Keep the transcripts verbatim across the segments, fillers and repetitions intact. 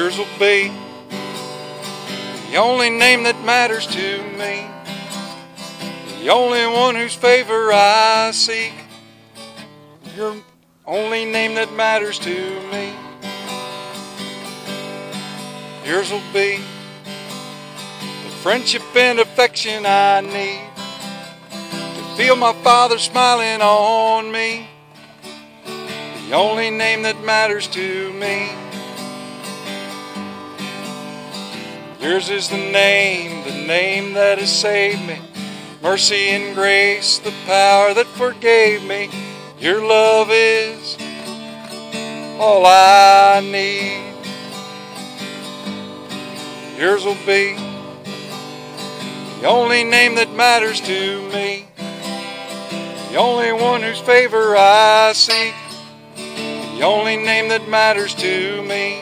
yours will be the only name that matters to me, the only one whose favor I seek, your only name that matters to me. Yours will be the friendship and affection I need to feel my Father smiling on me, the only name that matters to me. Yours is the name, the name that has saved me, mercy and grace, the power that forgave me. Your love is all I need. Yours will be the only name that matters to me, the only one whose favor I seek, the only name that matters to me.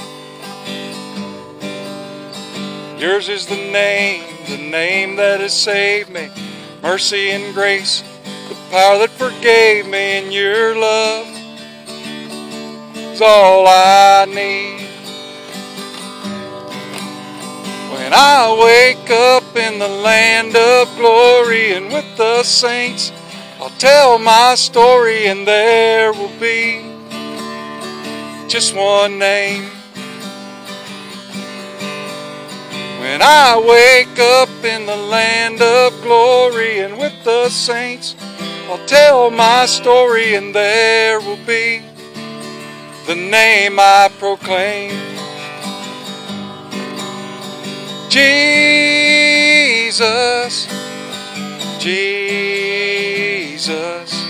Yours is the name, the name that has saved me, mercy and grace, the power that forgave me, and your love is all I need. When I wake up in the land of glory and with the saints, I'll tell my story and there will be just one name. When I wake up in the land of glory and with the saints, I'll tell my story and there will be the name I proclaim. Jesus, Jesus,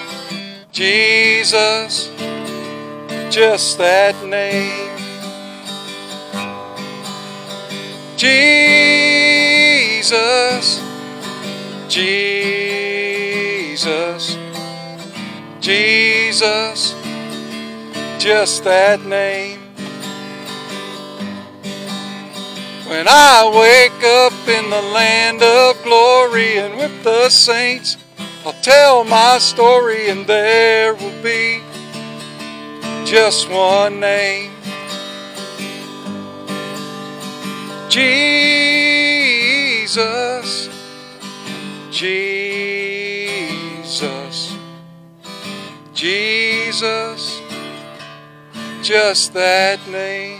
Jesus, just that name. Jesus, Jesus, Jesus, just that name. When I wake up in the land of glory and with the saints, I'll tell my story and there will be just one name. Jesus, Jesus, Jesus, just that name.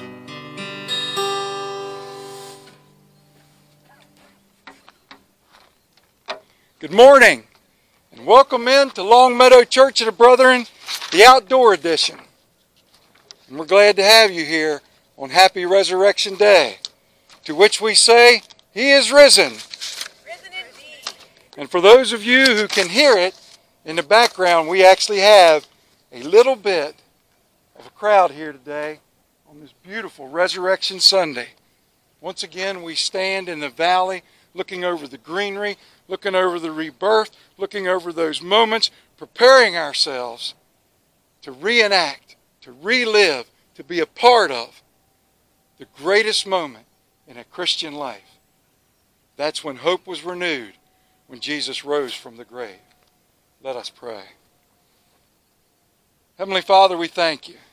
Good morning, and welcome in to Longmeadow Church of the Brethren, the Outdoor Edition. And we're glad to have you here on Happy Resurrection Day, to which we say, He is risen. Risen indeed. And for those of you who can hear it, in the background we actually have a little bit of a crowd here today on this beautiful Resurrection Sunday. Once again, we stand in the valley looking over the greenery, looking over the rebirth, looking over those moments, preparing ourselves to reenact, to relive, to be a part of the greatest moment in a Christian life. That's when hope was renewed, when Jesus rose from the grave. Let us pray. Heavenly Father, we thank you.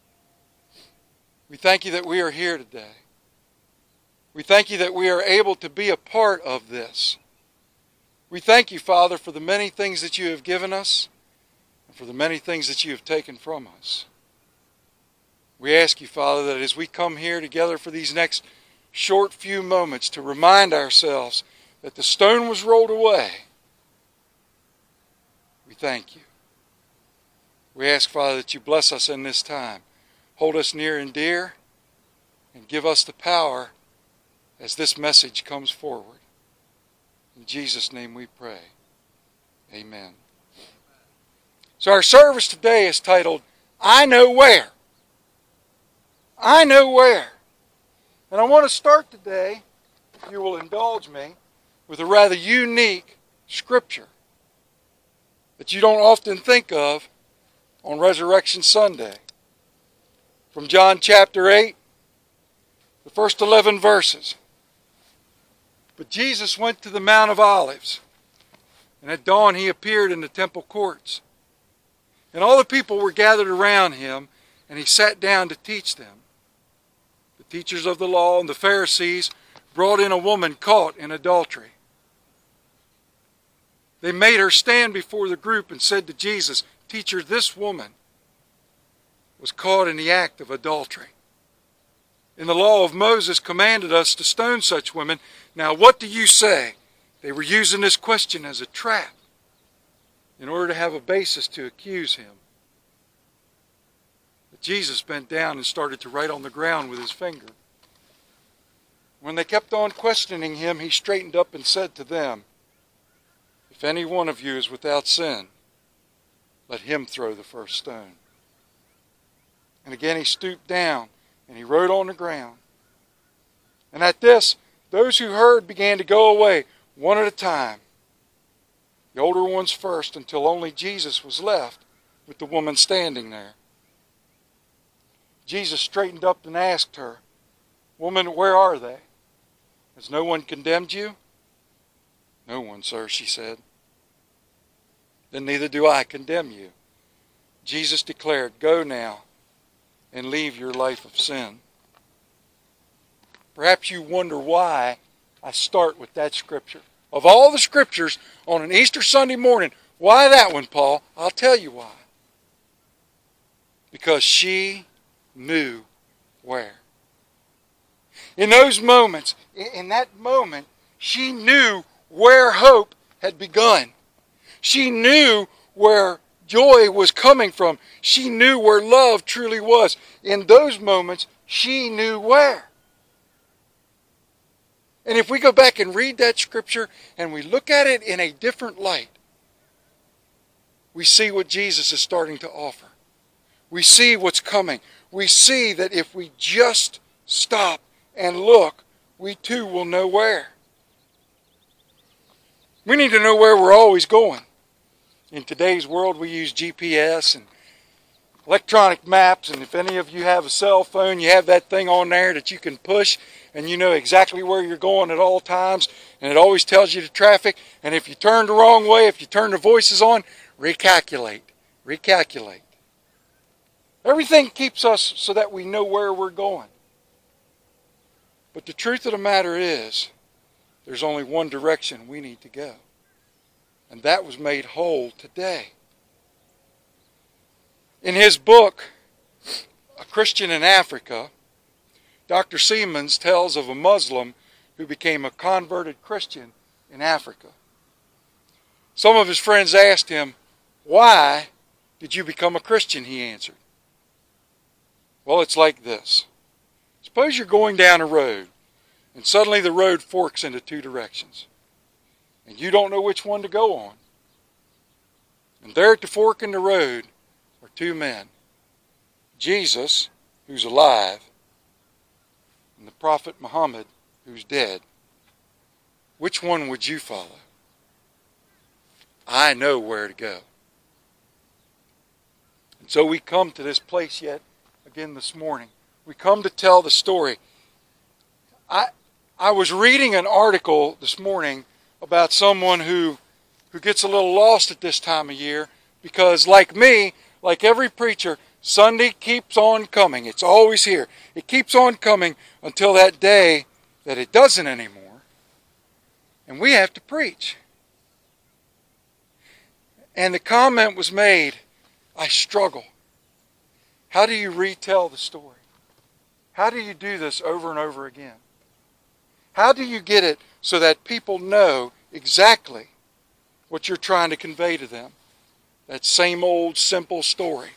We thank you that we are here today. We thank you that we are able to be a part of this. We thank you, Father, for the many things that you have given us and for the many things that you have taken from us. We ask you, Father, that as we come here together for these next short few moments to remind ourselves that the stone was rolled away, we thank you. We ask, Father, that you bless us in this time. Hold us near and dear and give us the power as this message comes forward. In Jesus' name we pray. Amen. So our service today is titled, I Know Where. I Know Where. And I want to start today, if you will indulge me, with a rather unique scripture that you don't often think of on Resurrection Sunday. From John chapter eight, the first eleven verses. But Jesus went to the Mount of Olives, and at dawn he appeared in the temple courts. And all the people were gathered around him, and he sat down to teach them. teachers of the law and the Pharisees brought in a woman caught in adultery. They made her stand before the group and said to Jesus, "Teacher, this woman was caught in the act of adultery. And the law of Moses commanded us to stone such women. Now what do you say?" They were using this question as a trap in order to have a basis to accuse him. But Jesus bent down and started to write on the ground with his finger. When they kept on questioning him, he straightened up and said to them, "If any one of you is without sin, let him throw the first stone." And again he stooped down and he wrote on the ground. And at this, those who heard began to go away, one at a time, the older ones first, until only Jesus was left with the woman standing there. Jesus straightened up and asked her, "Woman, where are they? Has no one condemned you?" "No one, sir," she said. "Then neither do I condemn you." Jesus declared, "Go now and leave your life of sin." Perhaps you wonder why I start with that scripture. Of all the scriptures on an Easter Sunday morning, why that one, Paul? I'll tell you why. Because she knew where. In those moments, in that moment, she knew where hope had begun. She knew where joy was coming from. She knew where love truly was. In those moments, she knew where. And if we go back and read that scripture and we look at it in a different light, we see what Jesus is starting to offer. We see what's coming. We see that if we just stop and look, we too will know where. We need to know where we're always going. In today's world, we use G P S and electronic maps, and if any of you have a cell phone, you have that thing on there that you can push, and you know exactly where you're going at all times, and it always tells you the traffic, and if you turn the wrong way, if you turn the voices on, recalculate, recalculate. Everything keeps us so that we know where we're going. But the truth of the matter is, there's only one direction we need to go. And that was made whole today. In his book, A Christian in Africa, Doctor Siemens tells of a Muslim who became a converted Christian in Africa. Some of his friends asked him, "Why did you become a Christian?" He answered, "Well, it's like this. Suppose you're going down a road, and suddenly the road forks into two directions, and you don't know which one to go on. And there at the fork in the road are two men, Jesus, who's alive, and the Prophet Muhammad, who's dead. Which one would you follow? I know where to go." And so we come to this place yet again this morning. We come to tell the story. I I was reading an article this morning about someone who who gets a little lost at this time of year because, like me, like every preacher, Sunday keeps on coming. It's always here. It keeps on coming until that day that it doesn't anymore. And we have to preach. And the comment was made, "I struggle. How do you retell the story? How do you do this over and over again? How do you get it so that people know exactly what you're trying to convey to them? That same old simple story."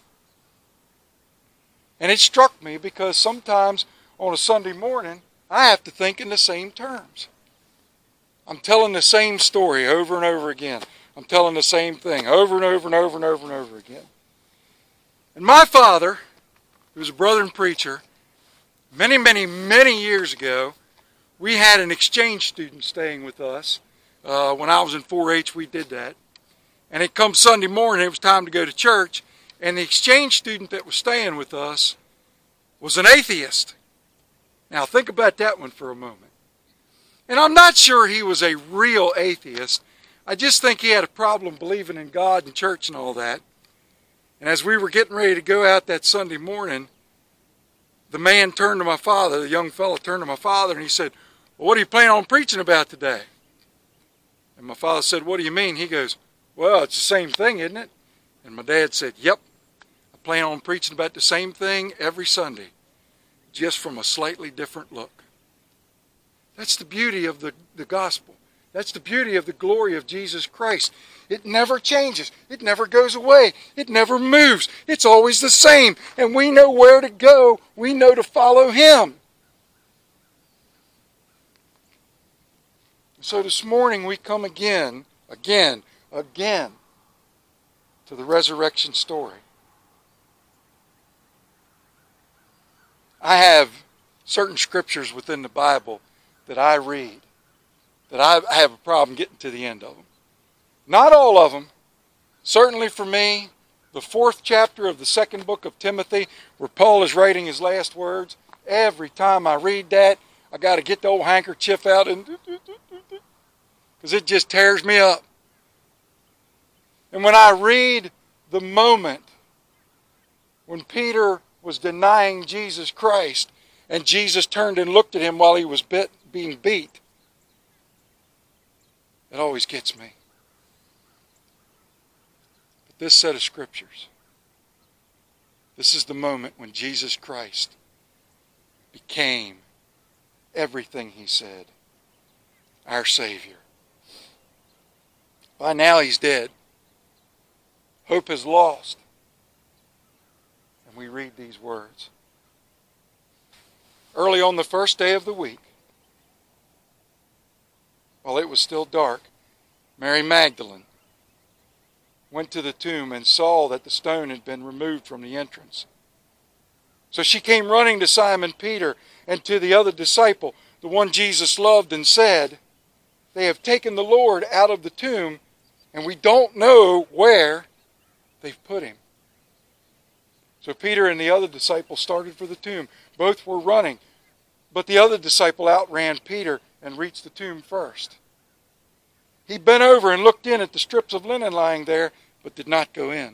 And it struck me because sometimes on a Sunday morning, I have to think in the same terms. I'm telling the same story over and over again. I'm telling the same thing over and over and over and over and over again. And my father, who was a Brethren preacher, many, many, many years ago, we had an exchange student staying with us. Uh, when I was in four H, we did that. And it comes Sunday morning, it was time to go to church, and the exchange student that was staying with us was an atheist. Now think about that one for a moment. And I'm not sure he was a real atheist. I just think he had a problem believing in God and church and all that. And as we were getting ready to go out that Sunday morning, the man turned to my father, the young fellow turned to my father, and he said, well, what are you planning on preaching about today? And my father said, what do you mean? He goes, well, it's the same thing, isn't it? And my dad said, yep, I plan on preaching about the same thing every Sunday, just from a slightly different look. That's the beauty of the, the gospel. That's the beauty of the glory of Jesus Christ. It never changes. It never goes away. It never moves. It's always the same. And we know where to go. We know to follow Him. So this morning we come again, again, again to the resurrection story. I have certain scriptures within the Bible that I read that I have a problem getting to the end of them. Not all of them. Certainly for me, the fourth chapter of the second book of Timothy, where Paul is writing his last words, every time I read that, I got to get the old handkerchief out and because it just tears me up. And when I read the moment when Peter was denying Jesus Christ and Jesus turned and looked at him while he was bit, being beat, it always gets me. But this set of scriptures, this is the moment when Jesus Christ became everything He said, our Savior. By now He's dead. Hope is lost. And we read these words. Early on the first day of the week, while it was still dark, Mary Magdalene went to the tomb and saw that the stone had been removed from the entrance. So she came running to Simon Peter and to the other disciple, the one Jesus loved, and said, they have taken the Lord out of the tomb, and we don't know where they've put Him. So Peter and the other disciple started for the tomb. Both were running, but the other disciple outran Peter and reached the tomb first. He bent over and looked in at the strips of linen lying there, but did not go in.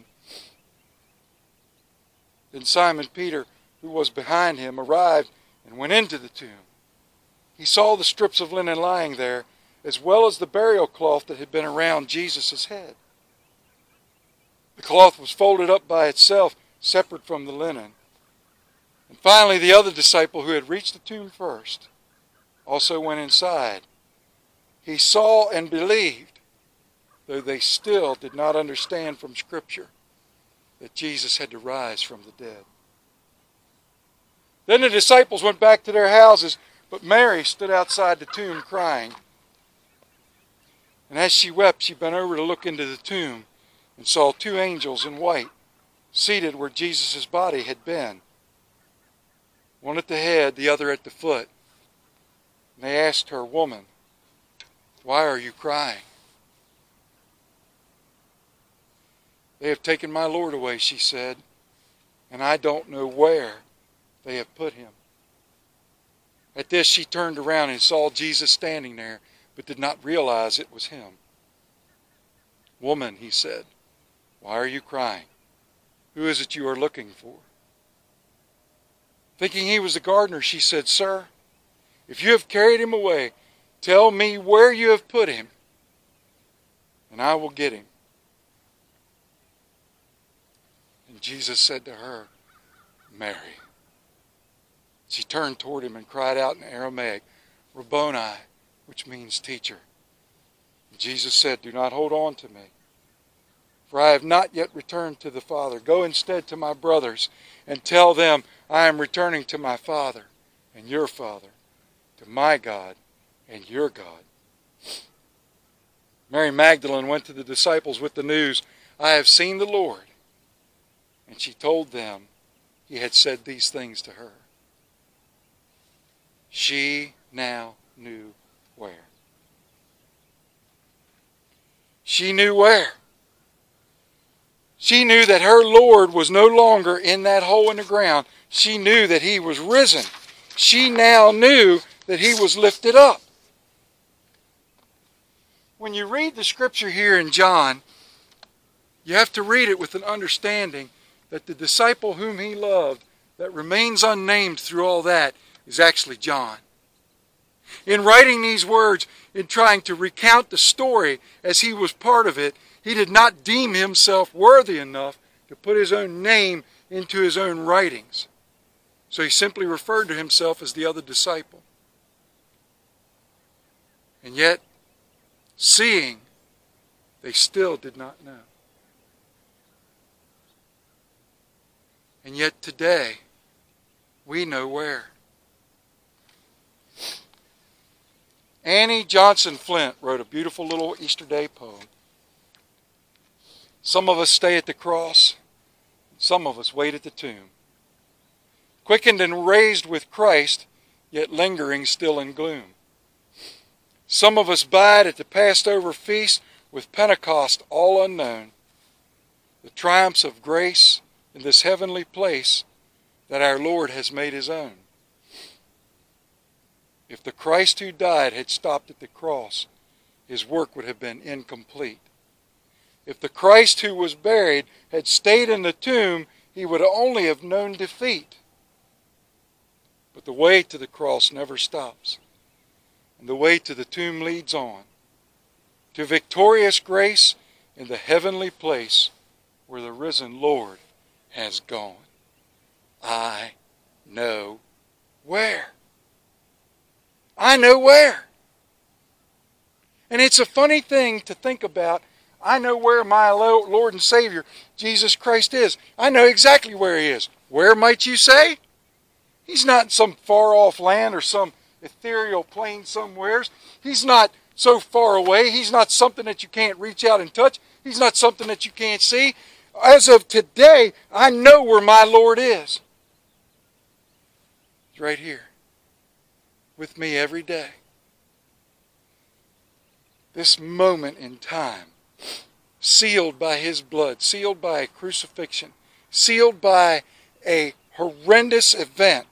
Then Simon Peter, who was behind him, arrived and went into the tomb. He saw the strips of linen lying there, as well as the burial cloth that had been around Jesus' head. The cloth was folded up by itself, separate from the linen. And finally, the other disciple who had reached the tomb first also went inside. He saw and believed, though they still did not understand from Scripture that Jesus had to rise from the dead. Then the disciples went back to their houses, but Mary stood outside the tomb crying. And as she wept, she bent over to look into the tomb and saw two angels in white seated where Jesus' body had been, one at the head, the other at the foot. And they asked her, woman, why are you crying? They have taken my Lord away, she said, and I don't know where they have put Him. At this she turned around and saw Jesus standing there, but did not realize it was Him. Woman, He said, why are you crying? Who is it you are looking for? Thinking He was the gardener, she said, Sir, if you have carried Him away, tell me where you have put Him, and I will get Him. And Jesus said to her, Mary. She turned toward Him and cried out in Aramaic, Rabboni, which means teacher. And Jesus said, do not hold on to me, for I have not yet returned to the Father. Go instead to my brothers and tell them I am returning to my Father and your Father, to my God and your God. Mary Magdalene went to the disciples with the news, I have seen the Lord. And she told them He had said these things to her. She now knew where. She knew where. She knew that her Lord was no longer in that hole in the ground. She knew that He was risen. She now knew that He was lifted up. When you read the scripture here in John, you have to read it with an understanding that the disciple whom He loved that remains unnamed through all that is actually John. In writing these words, in trying to recount the story as he was part of it, he did not deem himself worthy enough to put his own name into his own writings. So he simply referred to himself as the other disciple. And yet, seeing, they still did not know. And yet today, we know where. Annie Johnson Flint wrote a beautiful little Easter Day poem. Some of us stay at the cross, some of us wait at the tomb. Quickened and raised with Christ, yet lingering still in gloom. Some of us bide at the Passover feast with Pentecost all unknown. The triumphs of grace in this heavenly place that our Lord has made his own. If the Christ who died had stopped at the cross, his work would have been incomplete. If the Christ who was buried had stayed in the tomb, he would only have known defeat. But the way to the cross never stops, and the way to the tomb leads on, to victorious grace in the heavenly place where the risen Lord has gone. I know where. I know where. And it's a funny thing to think about. I know where my Lord and Savior, Jesus Christ, is. I know exactly where he is. Where might you say? He's not in some far-off land or some ethereal plane somewheres. He's not so far away. He's not something that you can't reach out and touch. He's not something that you can't see. As of today, I know where my Lord is. He's right here with me every day. This moment in time, sealed by his blood, sealed by a crucifixion, sealed by a horrendous event.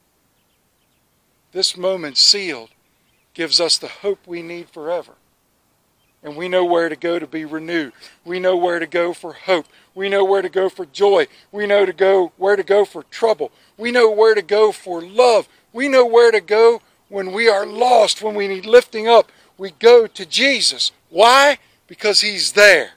This moment sealed gives us the hope we need forever. And we know where to go to be renewed. We know where to go for hope. We know where to go for joy. We know to go where to go for trouble. We know where to go for love. We know where to go when we are lost, when we need lifting up. We go to Jesus. Why? Because he's there.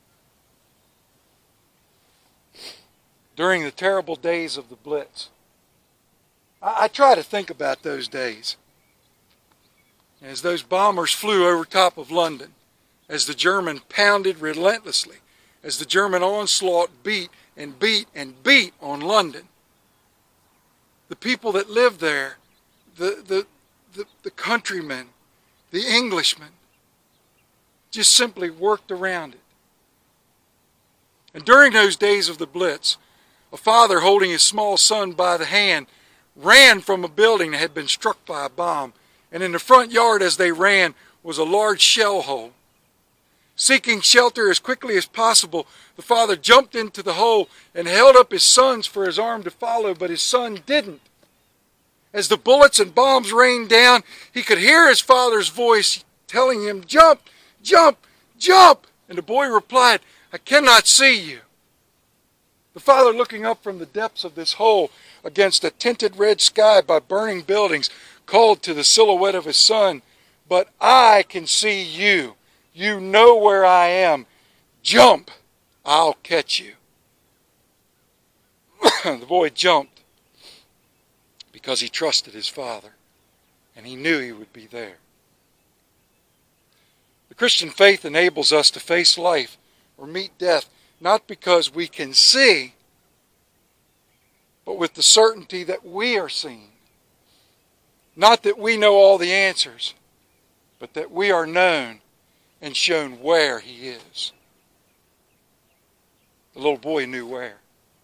During the terrible days of the Blitz, I, I try to think about those days. As those bombers flew over top of London, as the German pounded relentlessly, as the German onslaught beat and beat and beat on London. The people that lived there, the, the, the, the countrymen, the Englishmen, just simply worked around it. And during those days of the Blitz, a father holding his small son by the hand ran from a building that had been struck by a bomb. And in the front yard as they ran was a large shell hole. Seeking shelter as quickly as possible, the father jumped into the hole and held up his sons for his arm to follow, but his son didn't. As the bullets and bombs rained down, he could hear his father's voice telling him, "Jump, jump, jump!" And the boy replied, "I cannot see you." The father, looking up from the depths of this hole against a tinted red sky by burning buildings, called to the silhouette of his son, "But I can see you. You know where I am. Jump, I'll catch you." The boy jumped because he trusted his father, and he knew he would be there. The Christian faith enables us to face life or meet death, not because we can see, but with the certainty that we are seen. Not that we know all the answers, but that we are known and shown where he is. The little boy knew where.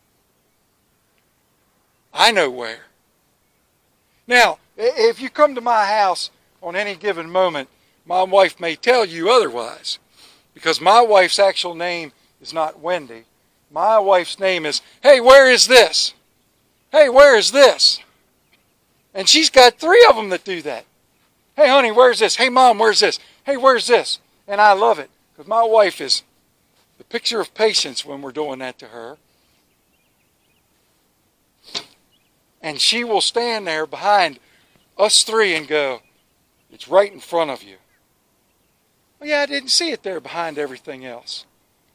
I know where. Now, if you come to my house on any given moment, my wife may tell you otherwise, because my wife's actual name is not Wendy. My wife's name is, "Hey, where is this? Hey, where is this?" And she's got three of them that do that. "Hey, honey, where's this? Hey, Mom, where's this? Hey, where's this?" And I love it, because my wife is the picture of patience when we're doing that to her. And she will stand there behind us three and go, it's right in front of you. Well, yeah, I didn't see it there behind everything else.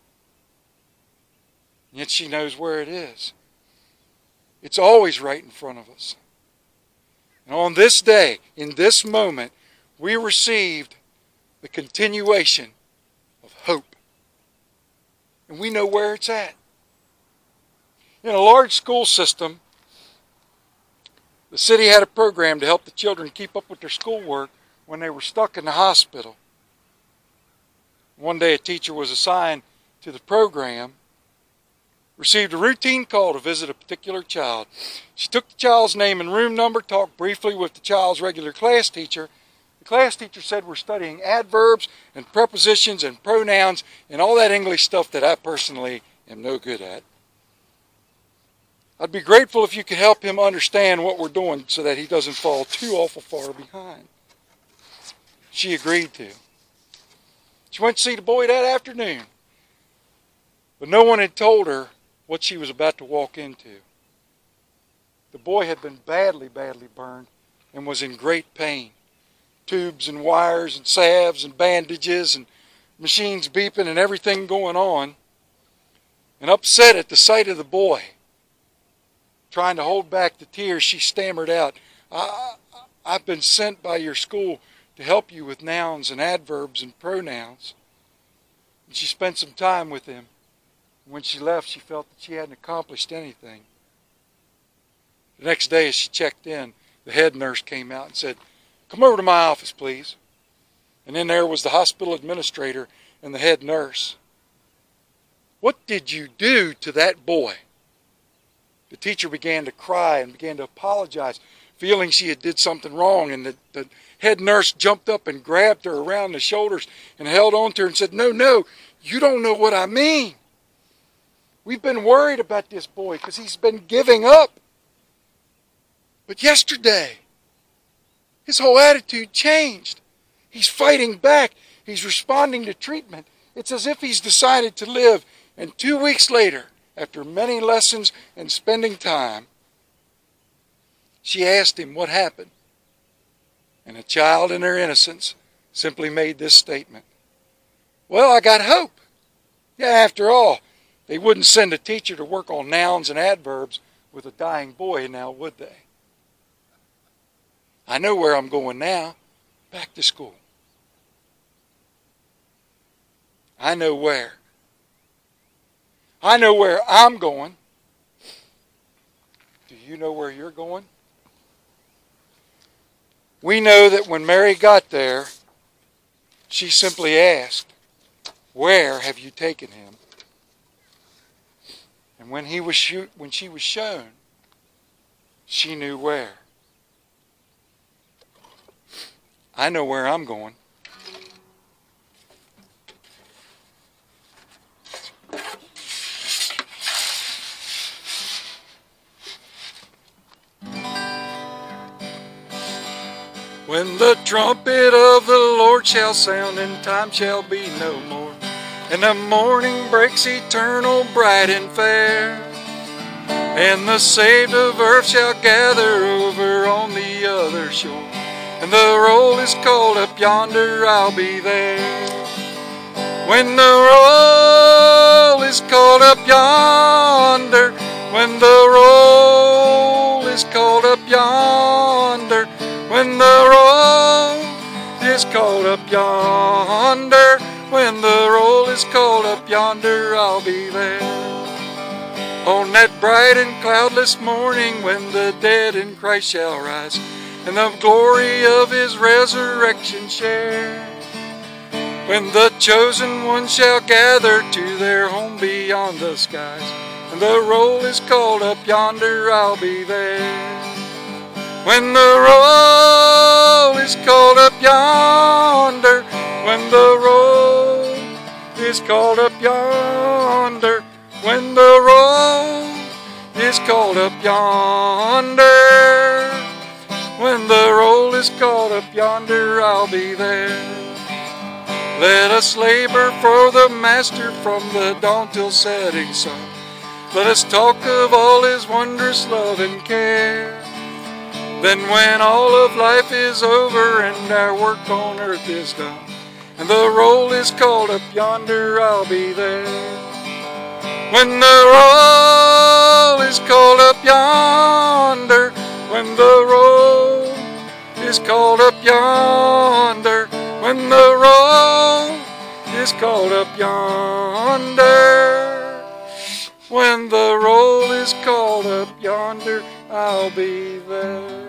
Yet she knows where it is. It's always right in front of us. And on this day, in this moment, we received the continuation of hope. And we know where it's at. In a large school system, the city had a program to help the children keep up with their schoolwork when they were stuck in the hospital. One day a teacher was assigned to the program, received a routine call to visit a particular child. She took the child's name and room number, talked briefly with the child's regular class teacher. The class teacher said, we're studying adverbs and prepositions and pronouns and all that English stuff that I personally am no good at. I'd be grateful if you could help him understand what we're doing so that he doesn't fall too awful far behind. She agreed to. She went to see the boy that afternoon. But no one had told her what she was about to walk into. The boy had been badly, badly burned and was in great pain. Tubes and wires and salves and bandages and machines beeping and everything going on. And upset at the sight of the boy, trying to hold back the tears, she stammered out, I, I've been sent by your school to help you with nouns and adverbs and pronouns. And she spent some time with him. When she left, she felt that she hadn't accomplished anything. The next day as she checked in, the head nurse came out and said, come over to my office, please. And then there was the hospital administrator and the head nurse. What did you do to that boy? The teacher began to cry and began to apologize, feeling she had did something wrong. And the, the head nurse jumped up and grabbed her around the shoulders and held on to her and said, no, no, you don't know what I mean. We've been worried about this boy because he's been giving up. But yesterday, his whole attitude changed. He's fighting back. He's responding to treatment. It's as if he's decided to live. And two weeks later, after many lessons and spending time, she asked him what happened. And a child in her innocence simply made this statement. Well, I got hope. Yeah, after all, they wouldn't send a teacher to work on nouns and adverbs with a dying boy now, would they? I know where I'm going now. Back to school. I know where. I know where I'm going. Do you know where you're going? We know that when Mary got there, she simply asked, where have you taken him? And when he was shoot, when she was shown, she knew where. I know where I'm going. When the trumpet of the Lord shall sound, and time shall be no more, and the morning breaks eternal, bright and fair, and the saved of earth shall gather over on the other shore, and the roll is called up yonder, I'll be there. When the roll is called up yonder, when the roll is called up yonder, when the roll is called up yonder, when the roll is called up yonder, I'll be there. On that bright and cloudless morning, when the dead in Christ shall rise, and the glory of his resurrection share, when the chosen ones shall gather to their home beyond the skies, and the roll is called up yonder, I'll be there. When the roll is called up yonder, when the roll is called up yonder, when the roll is called up yonder, when the roll is called up yonder, I'll be there. Let us labor for the Master from the dawn till setting sun, Let us talk of all His wondrous love and care. Then when all of life is over and our work on earth is done, and the roll is called up yonder, I'll be there. When the roll is called up yonder, when the roll is called up yonder, when the roll is called up yonder, when the roll is called up yonder, I'll be there.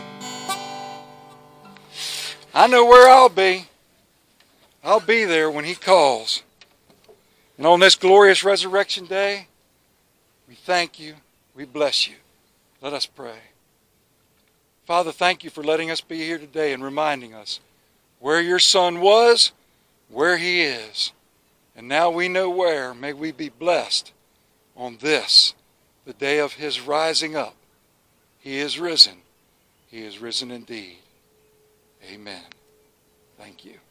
I know where I'll be. I'll be there when He calls. And on this glorious resurrection day, we thank You, we bless You. Let us pray. Father, thank You for letting us be here today and reminding us where Your Son was, where He is. And now we know where. May we be blessed on this, the day of His rising up. He is risen. He is risen indeed. Amen. Thank You.